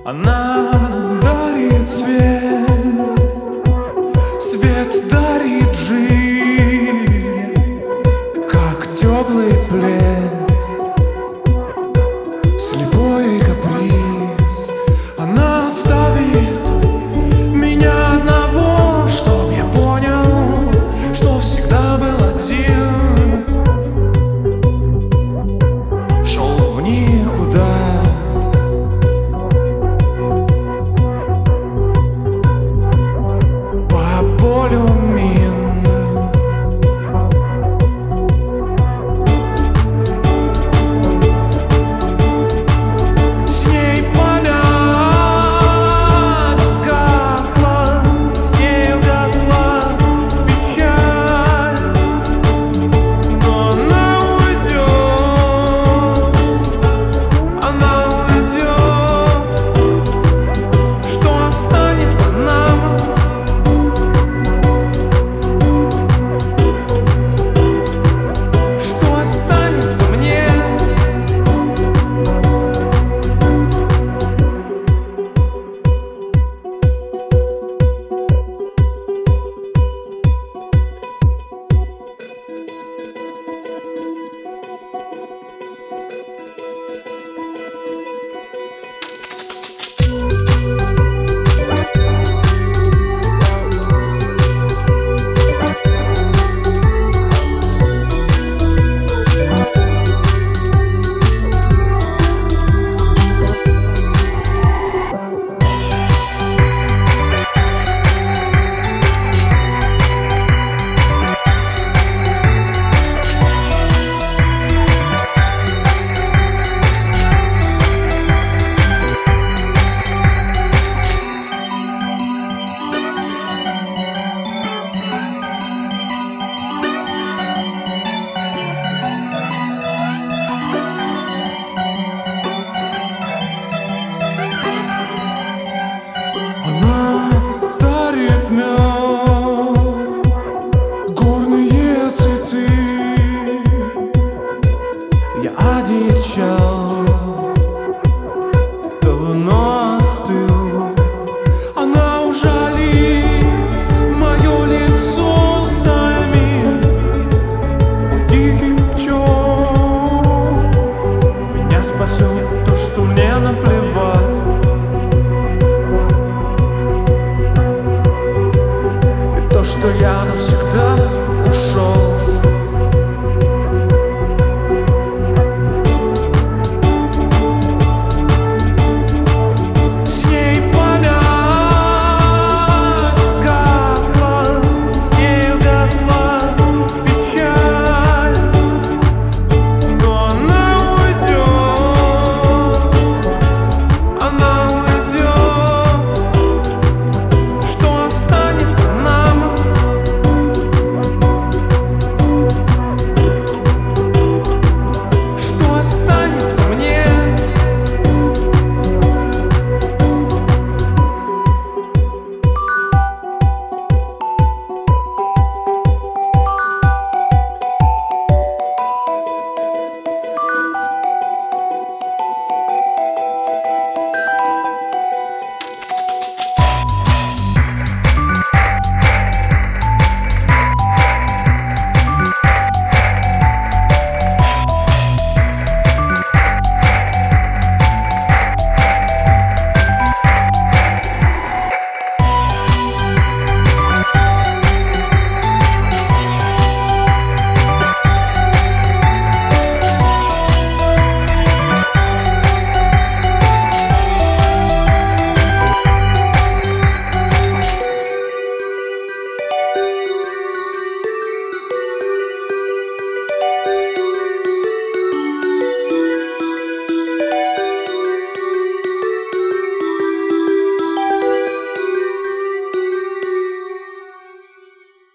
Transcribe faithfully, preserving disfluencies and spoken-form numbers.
Она дарит свет, свет дарит жизнь, как теплый плед, слепой каприз. Она оставит меня одного, чтоб я понял, что всегда был один, шел в никуда. Полю мин. С ней полет гасла, с нею гасла печаль, но она уйдет, она уйдет. Что останется нам? Она дарит мед, горные цветы. Я одичал, давно остыл. Она ужалит мое лицо стаями диких пчел. Меня спасет то, что мне наплевать. Что я навсегда